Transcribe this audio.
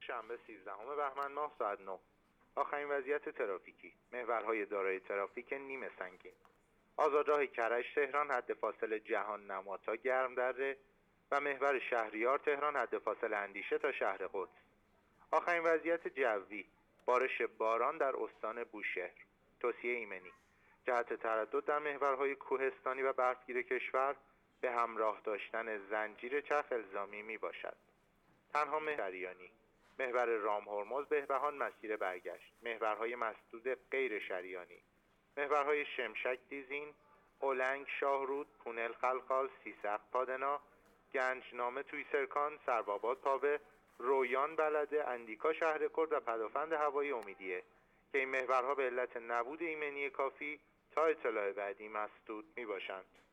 شنبه 13 بهمن ماه ساعت 9. آخرین وضعیت ترافیکی. محورهای دارای ترافیک نیمه سنگین. آزادراه کرج تهران حد فاصله جهان نما تا گرمدره و محور شهریار تهران حد فاصله اندیشه تا شهر قدس. آخرین وضعیت جوی. بارش باران در استان بوشهر. توصیه ایمنی: جهت تردد در محورهای کوهستانی و برفگیر کشور به همراه داشتن زنجیر چرخ الزامی می باشد. تنها شریانی: محور رام هرمز بهبهان مسیر برگشت. محورهای مسدود غیر شریانی: محورهای شمشک دیزین، اولنگ شاهرود، پونل خلخال، سیسق پادنا، گنجنامه تویسرکان، سرباباد پاوه، رویان بلده، اندیکا شهر کرد و پدافند هوایی امیدیه که این محورها به علت نبود ایمنی کافی تا اطلاع بعدی مسدود می باشند.